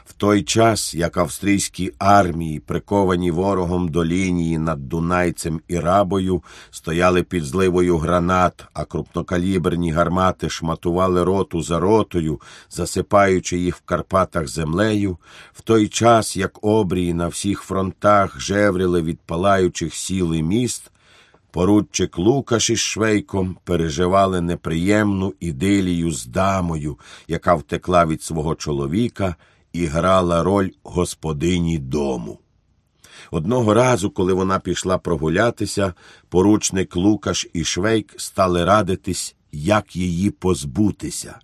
В той час, як австрійські армії, приковані ворогом до лінії над Дунайцем і Рабою, стояли під зливою гранат, а крупнокаліберні гармати шматували роту за ротою, засипаючи їх в Карпатах землею, в той час, як обрії на всіх фронтах жевріли від палаючих сіл і міст, поручик Лукаш із Швейком переживали неприємну ідилію з дамою, яка втекла від свого чоловіка і грала роль господині дому. Одного разу, коли вона пішла прогулятися, поручник Лукаш і Швейк стали радитись, як її позбутися.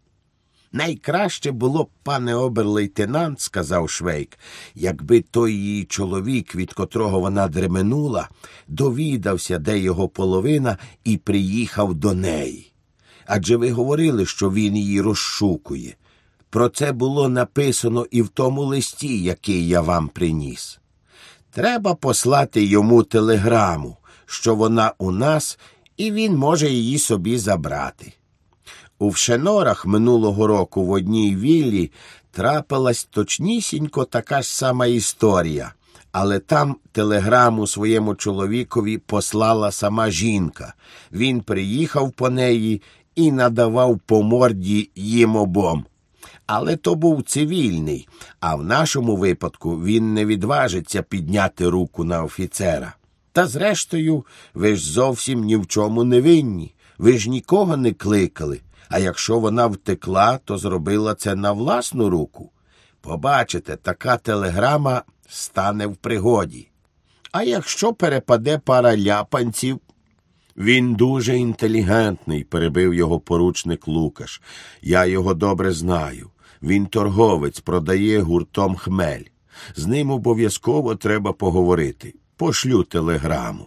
«Найкраще було б, пане обер-лейтенант, – сказав Швейк, – якби той її чоловік, від котрого вона дременула, довідався, де його половина, і приїхав до неї. Адже ви говорили, що він її розшукує. Про це було написано і в тому листі, який я вам приніс. Треба послати йому телеграму, що вона у нас, і він може її собі забрати». У Вшенорах минулого року в одній віллі трапилась точнісінько така ж сама історія, але там телеграму своєму чоловікові послала сама жінка. Він приїхав по неї і надавав по морді їм обом. Але то був цивільний, а в нашому випадку він не відважиться підняти руку на офіцера. Та зрештою, ви ж зовсім ні в чому не винні, ви ж нікого не кликали. А якщо вона втекла, то зробила це на власну руку. Побачите, така телеграма стане в пригоді. А якщо перепаде пара ляпанців? Він дуже інтелігентний, перебив його поручник Лукаш. Я його добре знаю. Він торговець, продає гуртом хмель. З ним обов'язково треба поговорити. Пошлю телеграму.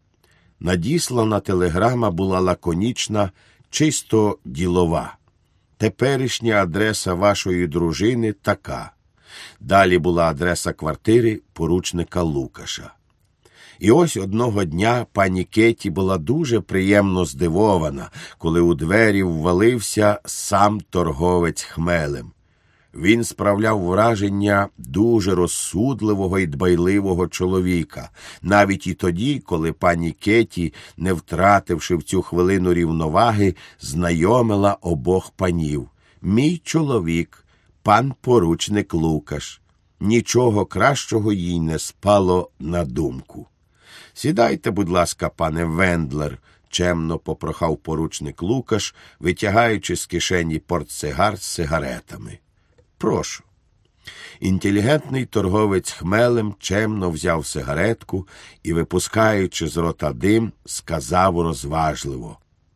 Надіслана телеграма була лаконічна, чисто ділова. Теперішня адреса вашої дружини така. Далі була адреса квартири поручника Лукаша. І ось одного дня пані Кеті була дуже приємно здивована, коли у двері ввалився сам торговець хмелем. Він справляв враження дуже розсудливого і дбайливого чоловіка, навіть і тоді, коли пані Кеті, не втративши в цю хвилину рівноваги, знайомила обох панів. «Мій чоловік, пан поручник Лукаш». Нічого кращого їй не спало на думку. «Сідайте, будь ласка, пане Вендлер», – чемно попрохав поручник Лукаш, витягаючи з кишені портсигар з сигаретами. «Прошу». Інтелігентний торговець хмелем чемно взяв сигаретку і, випускаючи з рота дим, сказав розважливо: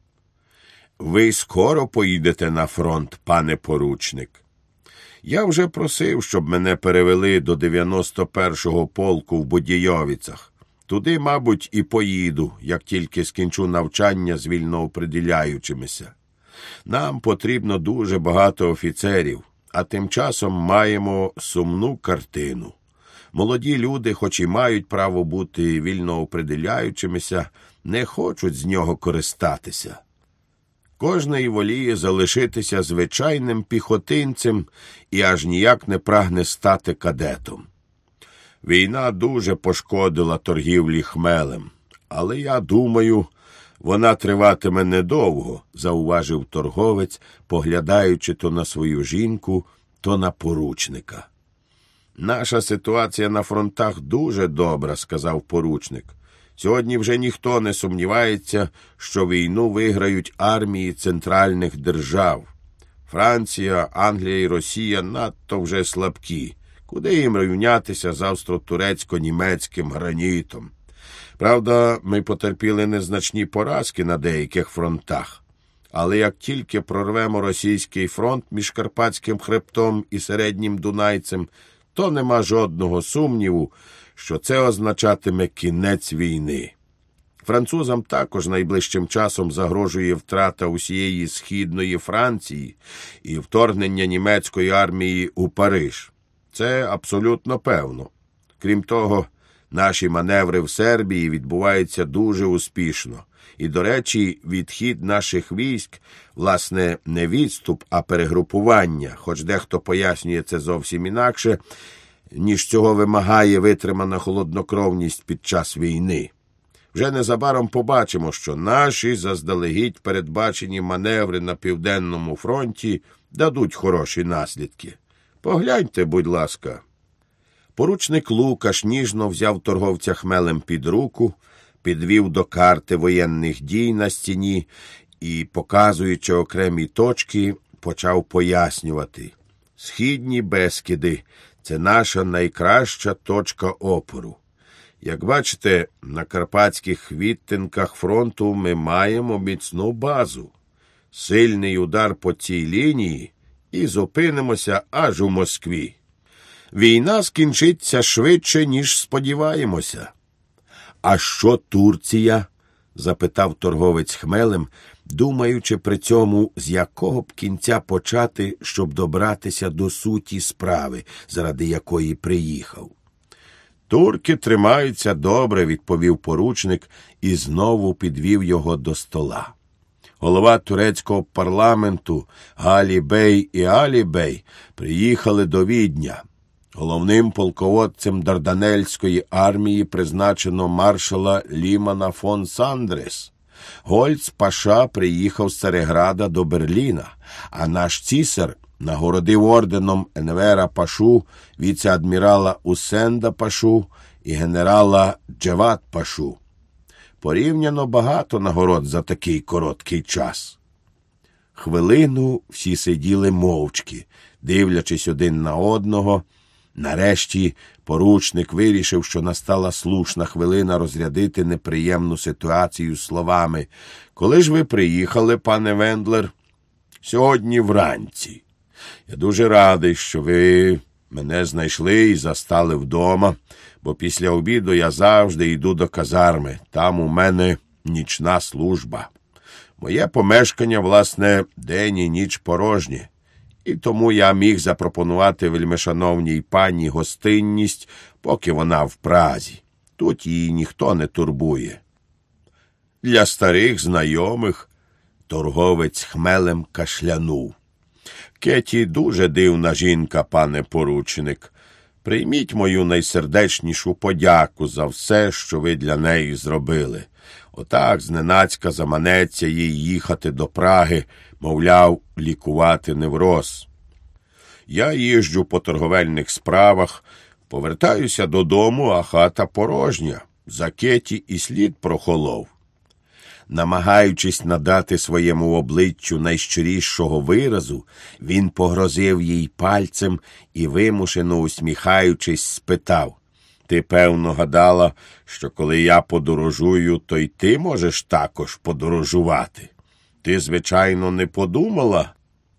«Ви скоро поїдете на фронт, пане поручник?» «Я вже просив, щоб мене перевели до 91-го полку в Будійовицях. Туди, мабуть, і поїду, як тільки скінчу навчання з вільнооприділяючимися. Нам потрібно дуже багато офіцерів, а тим часом маємо сумну картину. Молоді люди, хоч і мають право бути вільнооприділяючимися, не хочуть з нього користатися. Кожний воліє залишитися звичайним піхотинцем і аж ніяк не прагне стати кадетом. Війна дуже пошкодила торгівлі хмелем, але я думаю, вона триватиме недовго», – зауважив торговець, поглядаючи то на свою жінку, то на поручника. «Наша ситуація на фронтах дуже добра», – сказав поручник. «Сьогодні вже ніхто не сумнівається, що війну виграють армії центральних держав. Франція, Англія і Росія надто вже слабкі. Куди їм рівнятися з австро-турецько-німецьким гранітом? Правда, ми потерпіли незначні поразки на деяких фронтах. Але як тільки прорвемо російський фронт між Карпатським хребтом і Середнім Дунайцем, то нема жодного сумніву, що це означатиме кінець війни. Французам також найближчим часом загрожує втрата усієї Східної Франції і вторгнення німецької армії у Париж. Це абсолютно певно. Крім того, наші маневри в Сербії відбуваються дуже успішно. І, до речі, відхід наших військ, власне, не відступ, а перегрупування, хоч дехто пояснює це зовсім інакше, ніж цього вимагає витримана холоднокровність під час війни. Вже незабаром побачимо, що наші заздалегідь передбачені маневри на Південному фронті дадуть хороші наслідки. Погляньте, будь ласка. Поручник Лукаш ніжно взяв торговця хмелем під руку, підвів до карти воєнних дій на стіні і, показуючи окремі точки, почав пояснювати. Східні Бескиди – це наша найкраща точка опору. Як бачите, на карпатських відтинках фронту ми маємо міцну базу. Сильний удар по цій лінії і зупинимося аж у Москві. Війна скінчиться швидше, ніж сподіваємося. «А що Турція?» – запитав торговець хмелем, думаючи при цьому, з якого б кінця почати, щоб добратися до суті справи, заради якої приїхав. «Турки тримаються добре», – відповів поручник і знову підвів його до стола. Голова турецького парламенту Галі-бей і Алі-бей приїхали до Відня. Головним полководцем Дарданельської армії призначено маршала Лімана фон Сандрес. Гольц-паша приїхав з Цареграда до Берліна, а наш цісар нагородив орденом Енвера пашу, віце-адмірала Усенда пашу і генерала Джеват пашу. Порівняно багато нагород за такий короткий час. Хвилину всі сиділи мовчки, дивлячись один на одного. Нарешті поручник вирішив, що настала слушна хвилина розрядити неприємну ситуацію словами. «Коли ж ви приїхали, пане Вендлер?» «Сьогодні вранці. Я дуже радий, що ви мене знайшли і застали вдома, бо після обіду я завжди йду до казарми. Там у мене нічна служба. Моє помешкання, власне, день і ніч порожнє. І тому я міг запропонувати вельмишановній пані гостинність, поки вона в Празі. Тут її ніхто не турбує». «Для старих знайомих», – торговець хмелем кашлянув. «Кеті дуже дивна жінка, пане поручник. Прийміть мою найсердечнішу подяку за все, що ви для неї зробили. Отак зненацька заманеться їй їхати до Праги, мовляв, лікувати невроз. Я їжджу по торговельних справах, повертаюся додому, а хата порожня. За Кеті і слід прохолов». Намагаючись надати своєму обличчю найщирішого виразу, він погрозив їй пальцем і, вимушено усміхаючись, спитав: «Ти, певно, гадала, що коли я подорожую, то й ти можеш також подорожувати? Ти, звичайно, не подумала?»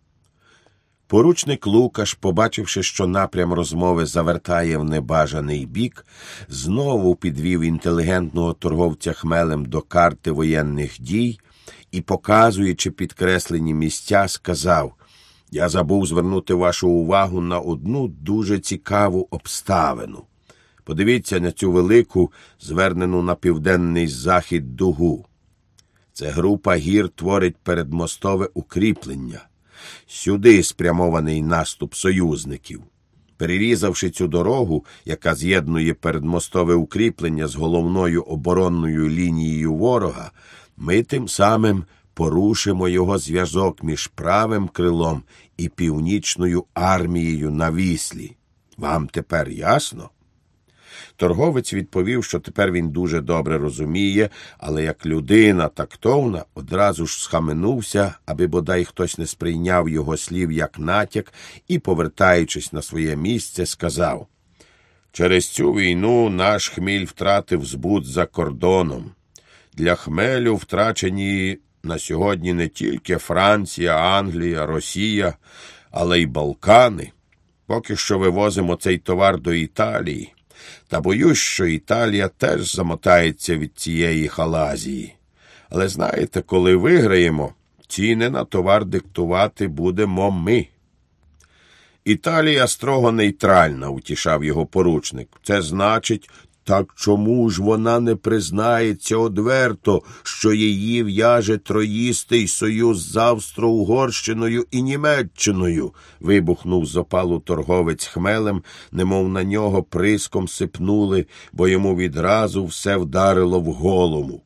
Поручник Лукаш, побачивши, що напрям розмови завертає в небажаний бік, знову підвів інтелігентного торговця хмелем до карти воєнних дій і, показуючи підкреслені місця, сказав: «Я забув звернути вашу увагу на одну дуже цікаву обставину. Подивіться на цю велику, звернену на південний захід дугу. Ця група гір творить передмостове укріплення. Сюди спрямований наступ союзників. Перерізавши цю дорогу, яка з'єднує передмостове укріплення з головною оборонною лінією ворога, ми тим самим порушимо його зв'язок між правим крилом і північною армією на Віслі. Вам тепер ясно?» Торговець відповів, що тепер він дуже добре розуміє, але як людина тактовна одразу ж схаменувся, аби бодай хтось не сприйняв його слів як натяк, і, повертаючись на своє місце, сказав: «Через цю війну наш хміль втратив збут за кордоном. Для хмелю втрачені на сьогодні не тільки Франція, Англія, Росія, але й Балкани. Поки що вивозимо цей товар до Італії. Та боюсь, що Італія теж замотається від цієї халазії. Але знаєте, коли виграємо, ціни на товар диктувати будемо ми». «Італія строго нейтральна», – утішав його поручник. «Це значить, Так чому ж вона не признається одверто, що її в'яже троїстий союз з Австро-Угорщиною і Німеччиною? Вибухнув з опалу торговець хмелем, немов на нього приском сипнули, бо йому відразу все вдарило в голову.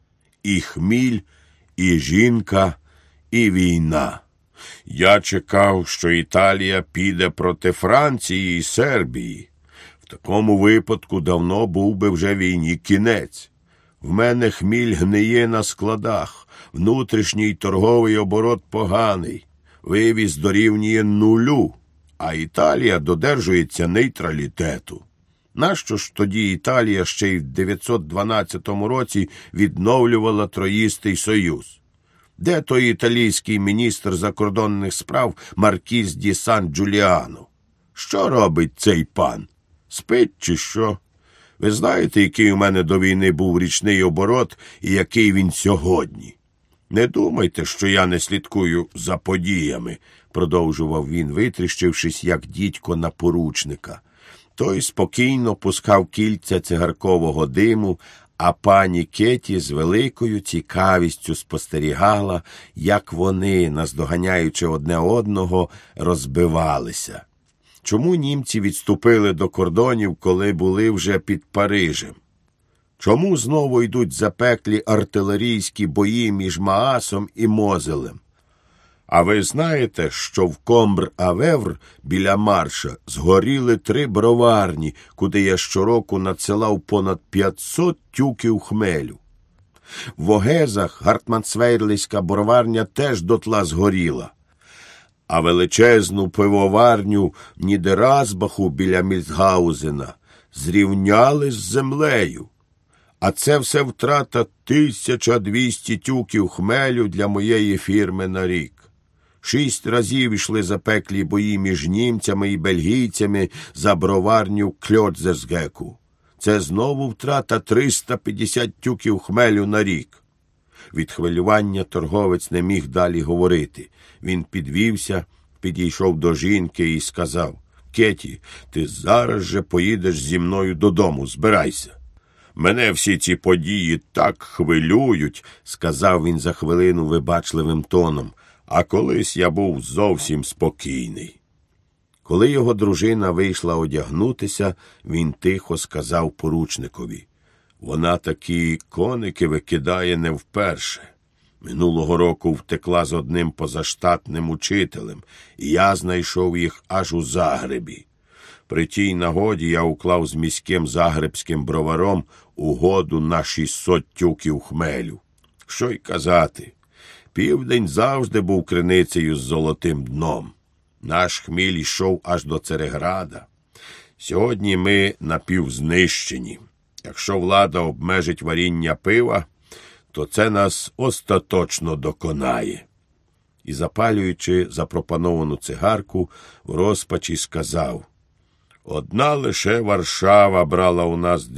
І хміль, і жінка, і війна. Я чекав, що Італія піде проти Франції і Сербії. В такому випадку давно був би вже війні кінець. В мене хміль гниє на складах, внутрішній торговий оборот поганий, вивіз дорівнює нулю, а Італія додержується нейтралітету. Нащо ж тоді Італія ще й в 912 році відновлювала Троїстий союз? Де той італійський міністр закордонних справ Маркіз ді Сан-Джуліано? Що робить цей пан? Спить чи що? Ви знаєте, який у мене до війни був річний оборот і який він сьогодні? Не думайте, що я не слідкую за подіями, продовжував він, витріщившись, як дідько на поручника. Той спокійно пускав кільця цигаркового диму, а пані Кеті з великою цікавістю спостерігала, як вони, наздоганяючи одне одного, розбивалися. Чому німці відступили до кордонів, коли були вже під Парижем? Чому знову йдуть запеклі артилерійські бої між Маасом і Мозелем? А ви знаєте, що в Комбр-Авевр біля Марша згоріли 3 броварні, куди я щороку надсилав понад 500 тюків хмелю? В Огезах Гартмансвейрльська броварня теж дотла згоріла. А величезну пивоварню в Нідеразбаху біля Мільцгаузена зрівняли з землею. А це все втрата 1200 тюків хмелю для моєї фірми на рік. 6 разів йшли запеклі бої між німцями і бельгійцями за броварню Кльодзерсгеку. Це знову втрата 350 тюків хмелю на рік. Від хвилювання торговець не міг далі говорити. Він підвівся, підійшов до жінки і сказав: «Кеті, ти зараз же поїдеш зі мною додому, збирайся». «Мене всі ці події так хвилюють», – сказав він за хвилину вибачливим тоном, «а колись я був зовсім спокійний». Коли його дружина вийшла одягнутися, він тихо сказав поручникові: «Вона такі коники викидає не вперше. Минулого року втекла з одним позаштатним учителем, і я знайшов їх аж у Загребі. При тій нагоді я уклав з міським загребським броваром угоду на 600 тюків хмелю. Що й казати, південь завжди був криницею з золотим дном. Наш хміль йшов аж до Цереграда. Сьогодні ми напівзнищені. Якщо влада обмежить варіння пива, то це нас остаточно доконає». І, запалюючи запропоновану цигарку, в розпачі сказав: «Одна лише Варшава брала у нас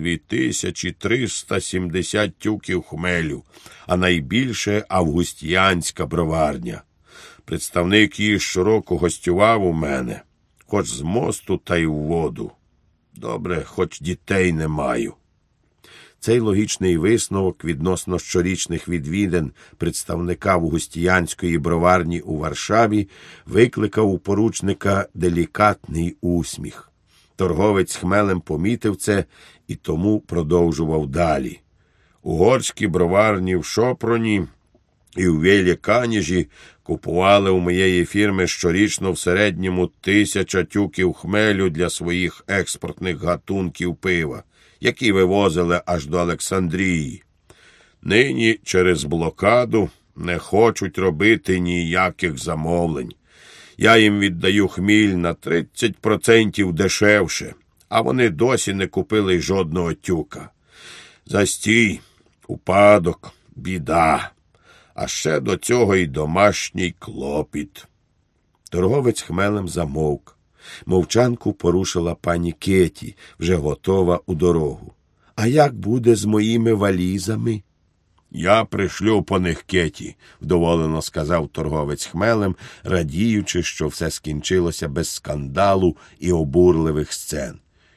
2370 тюків хмелю, а найбільше Августіанська броварня. Представник її щороку гостював у мене, хоч з мосту та й в воду. Добре, хоч дітей не маю». Цей логічний висновок відносно щорічних відвідин представника Августіанської броварні у Варшаві викликав у поручника делікатний усміх. Торговець хмелем помітив це і тому продовжував далі. «Угорські броварні в Шопроні і в Великаніжі купували у моєї фірми щорічно в середньому 1000 тюків хмелю для своїх експортних гатунків пива, які вивозили аж до Олександрії. Нині через блокаду не хочуть робити ніяких замовлень. Я їм віддаю хміль на 30% дешевше, а вони досі не купили й жодного тюка. Застій, упадок, біда, а ще до цього й домашній клопіт». Торговець хмелем замовк. Мовчанку порушила пані Кеті, вже готова у дорогу. «А як буде з моїми валізами?» «Я пришлю по них, Кеті», – вдоволено сказав торговець хмелем, радіючи, що все скінчилося без скандалу і обурливих сцен.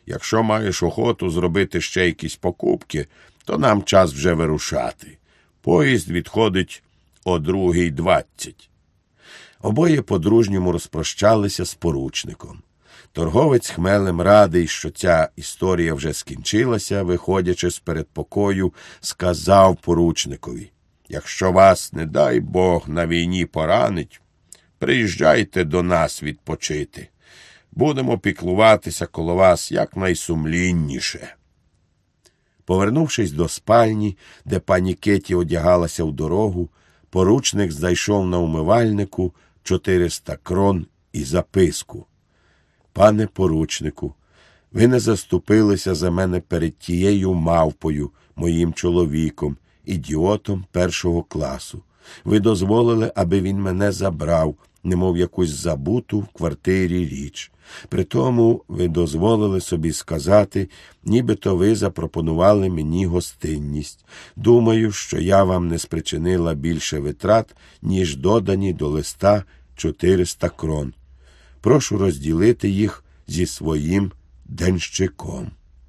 Якщо маєш охоту зробити ще якісь покупки, то нам час вже вирушати. Поїзд відходить о 2:20. Обоє по-дружньому розпрощалися з поручником. Торговець хмелем радий, що ця історія вже скінчилася, виходячи з передпокою, сказав поручникові: «Якщо вас, не дай Бог, на війні поранить, приїжджайте до нас відпочити. Будемо піклуватися коло вас якнайсумлінніше». Повернувшись до спальні, де пані Кеті одягалася в дорогу, поручник знайшов на умивальнику 400 крон і записку: «Пане поручнику, ви не заступилися за мене перед тією мавпою, моїм чоловіком, ідіотом першого класу. Ви дозволили, аби він мене забрав, немов якусь забуту в квартирі річ. Притому ви дозволили собі сказати, нібито ви запропонували мені гостинність. Думаю, що я вам не спричинила більше витрат, ніж додані до листа 400 крон. Прошу розділити їх зі своїм денщиком».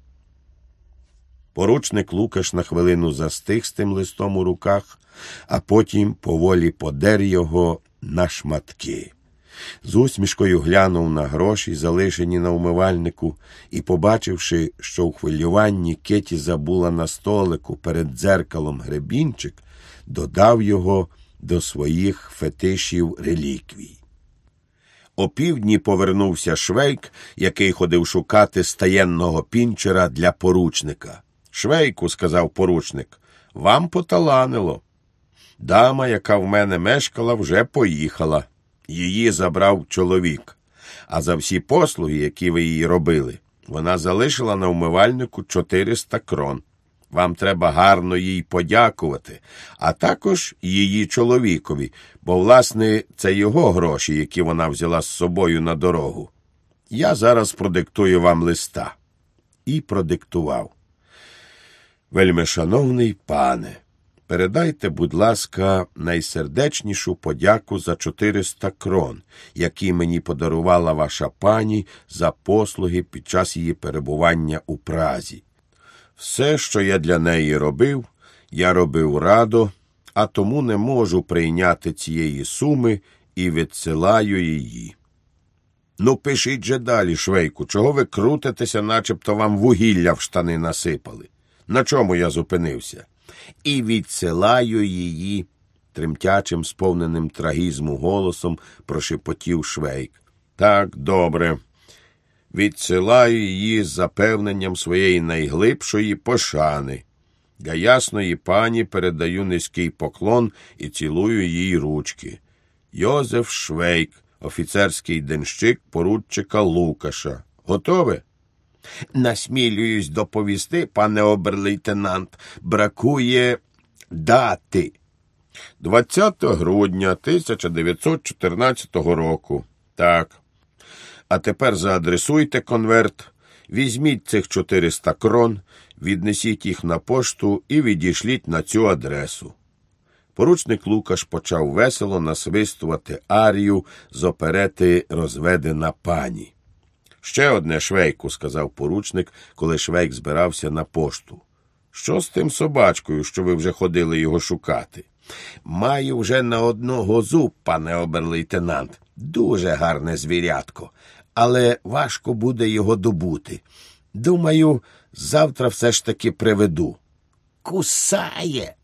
Поручник Лукаш на хвилину застиг з тим листом у руках, а потім поволі подер його на шматки. З усмішкою глянув на гроші, залишені на умивальнику, і, побачивши, що у хвилюванні Кеті забула на столику перед дзеркалом гребінчик, додав його до своїх фетишів реліквій. Опівдні повернувся Швейк, який ходив шукати стаєнного пінчера для поручника. «Швейку, – сказав поручник, – вам поталанило. Дама, яка в мене мешкала, вже поїхала. Її забрав чоловік. А за всі послуги, які ви їй робили, вона залишила на умивальнику 400 крон. Вам треба гарно їй подякувати, а також її чоловікові, бо, власне, це його гроші, які вона взяла з собою на дорогу. Я зараз продиктую вам листа». І продиктував: «Вельмишановний пане, передайте, будь ласка, найсердечнішу подяку за 400 крон, які мені подарувала ваша пані за послуги під час її перебування у Празі. Все, що я для неї робив, я робив радо, а тому не можу прийняти цієї суми і відсилаю її». «Ну, пишіть же далі, Швейку, чого ви крутитеся, начебто вам вугілля в штани насипали? На чому я зупинився?» «І відсилаю її», – тремтячим, сповненим трагізму голосом прошепотів Швейк. «Так, добре. Відсилаю її з запевненням своєї найглибшої пошани. Для ясної пані передаю низький поклон і цілую їй ручки. Йозеф Швейк, офіцерський денщик поручика Лукаша. Готове?» «Насмілююсь доповісти, пане обер-лейтенант, бракує дати». 20 грудня 1914 року. Так. А тепер заадресуйте конверт, візьміть цих 400 крон, віднесіть їх на пошту і відішліть на цю адресу». Поручник Лукаш почав весело насвистувати арію з оперети «Розведена пані». «Ще одне, Швейку», – сказав поручник, коли Швейк збирався на пошту. «Що з тим собачкою, що ви вже ходили його шукати?» «Маю вже на одного зуб, пане обер-лейтенант. Дуже гарне звірятко, але важко буде його добути. Думаю, завтра все ж таки приведу». «Кусає!»